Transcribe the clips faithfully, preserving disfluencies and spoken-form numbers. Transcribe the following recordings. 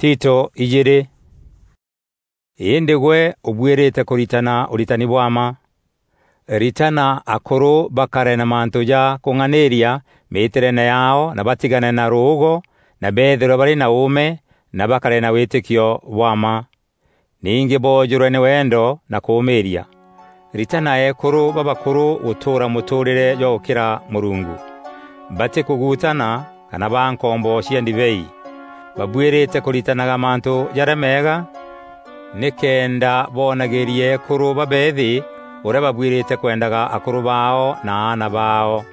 Tito ijiri. Indi gwe obwirite kuritana uritani bwama. Ritana akoro bakare na mantoja kunganeria meiterene yao na batigane na rugo na bedero bari na ume na bakare na wetekio bwama. Ningi bojuro ne wendo na kuumeria. Ritana ekoro babakoro utora mutorere yo kira murungu. Bate kugutana kana bankombo shiandibei. Babwirite kuritana gamanto yaremega nikenda bonagerie koro babedi ore babwirite kwendaga akoro bao na ana bao.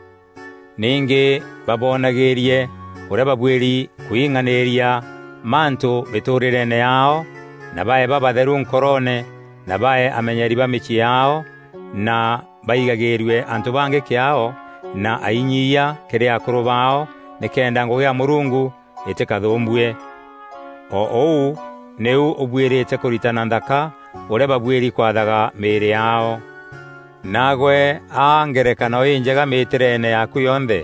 Ningi babonagerie ore babwiri kuinganeria manto betorirene yao nabaye babatheru nkorone nabaye amenyeri bamichi yao na baigagerwe antu bange kyao na ainyiya kere akoro bao nikenda ngogya murungu etekathombwe. O ou neu obwirite kuritana ndaka ore babwiri kwathaga mere yao. Nagwe angerekano injega meterene yaku yonthe.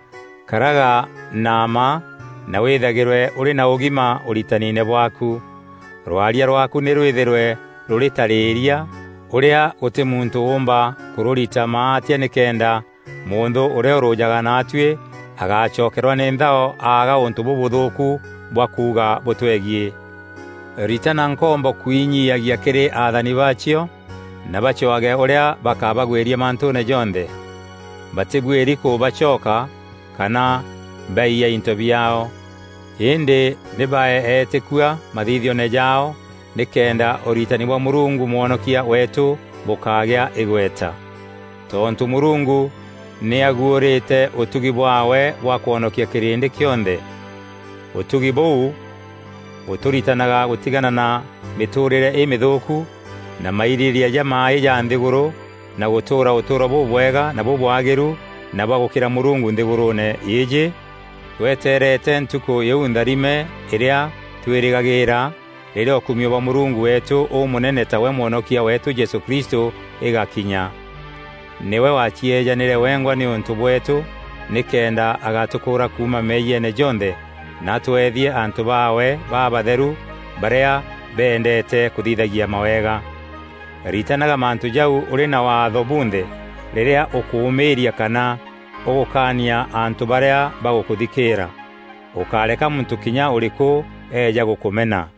Karaga nama na wethagirwe uri na ugima uritanine bwaku. Rwaria rwaku ni rwitherwe ruritariria uria uti muntu umba kururita maatia nikenda mundu ure urujaga natwe agachokerwa nendao aga untu bubuthuku bwakuga butwegie. Ritana nkombo kuinyiagia kiri athani bachio na bachoage uria bakabagweria mantune jonde. Batigweri ko bachoka kana baiya into byao. Inde nibae etekua mathithio ne jao nikenda oritani bwa murungu mwonokia wetu bukagya igweta. Tontu murungu ni agurite utugi bwawe bwa kuonokia kirinde kionde. Utugi buu uturitanaga gutigana na miturire imithuku na mairiria jamai ya ndiguru na gutura utura bubwega na bubwagiru na bagukira murungu ndigurune yije weterete ntuko yeundarime iria twirigagira rero kumyo ba murungu wetu umunene tawe mwonokia wetu Yesu Kristo igakinya. Niwe wachieja nire wengwa ni untu bwetu nikenda agatukura kuma meyene jonde na twethie antu bawe babatheru baria bendete kuthithagia mawega. Ritanaga mantu jau uri na watho bunde riria ukuumiria kana ugukania antu baria bagukuthikira ukareka muntu kinya uriku eja gukumena.